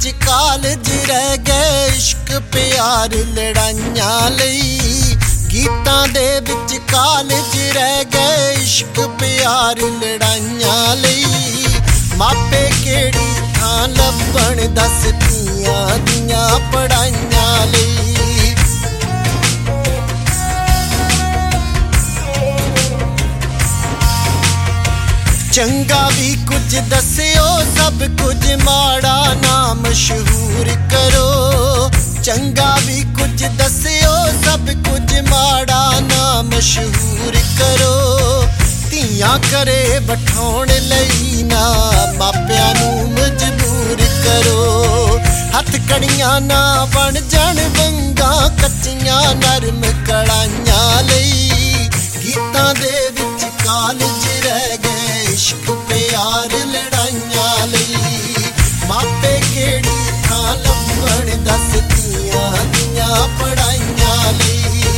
विच कालज रह गए इश्क प्यार लड़ाइयां लई। गीतां दे विच कालज रह गए इश्क प्यार लड़ाइयां लई। मापे केड़ी थां लभण दस धीआं दियां पढ़ाइयां लई। चंगा भी कुछ दस्यो सब कुछ माड़ा ना मशहूर करो। चंगा भी कुछ दस्यो सब कुछ माड़ा ना मशहूर करो। धीआं करे बठाउण लई ना मापियां नूं मजबूर करो। हथ कड़ियां ना बन जाण वंगां कच्चियां नरम कड़ाइयां लई। गीतां दे विच कालज रह गए इश्क प्यार लड़ाइयां लई। मापे केड़ी थां लभण दस धीआं दियां पढ़ाइयां लई।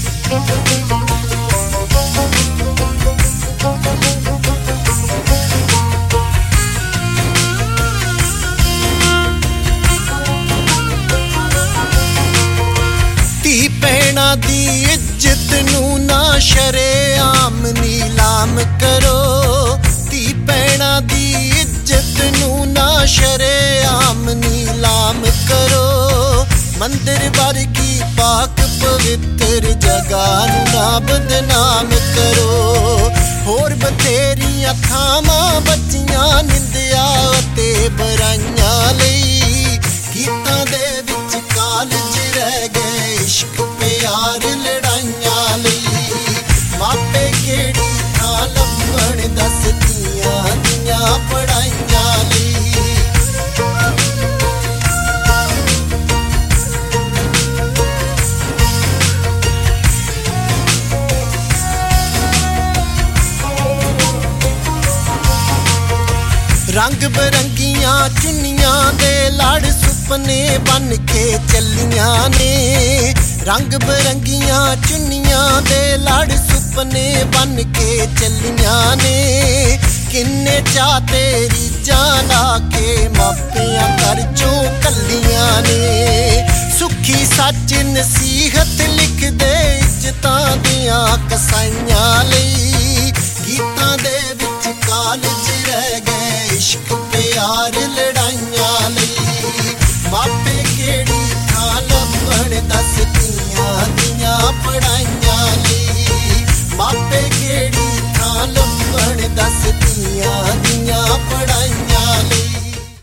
धी भैणां दी इज्जत नूं ना शरेआम नीलाम करो। धी भैणां दी इज्जत नूं ना शरेआम नीलाम करो। मंदिर वर्गी पाक पवित्र जगह नूं ना बदनाम करो। होर बथेरियां थावां बचियां निंदिया ते बुराइयां लई। गीतां दे विच कालज रह गए इश्क प्यार लड़ाइयां लई। मापे केड़ी थां लभण दस धीआं दियां पढ़ाइयां लई। रंग बरंगियां चुन्नियां दे लड़ सुपने बन के चलियां ने। रंग बरंगियां चुन्नियां दे लड़ सुपने बन के चलियां ने। किन्ने चा तेरी जान आके मापियां घर चों कलियां ने। सुखी सच नसीहत लिख दे इज्जतां दियां कसाइयां लई। गीतां दे विच कालज रह गए इश्क प्यार लड़ाइयां लई। मापे केड़ी थां लभण दस धीआं दियां पढ़ाइयां लई। मापे केड़ी थां लभण दस धीआं दियां पढ़ाइयां